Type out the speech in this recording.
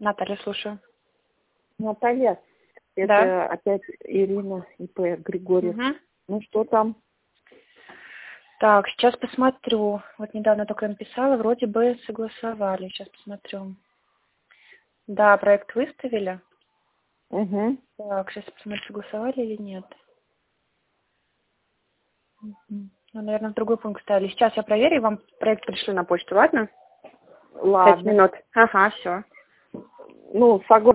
Наталья, слушаю. Наталья, это Да. опять Ирина ИП Григорьев. Угу. Ну что там? Так, сейчас посмотрю. Вот недавно только им писала, вроде бы согласовали. Сейчас посмотрю. Да, проект выставили. Угу. Так, сейчас посмотрю, согласовали или нет. Ну, наверное, в другой пункт ставили. Сейчас я проверю, и вам проект пришлю на почту, ладно? 5 Ладно. минут. Ага, все. Ну, согласна.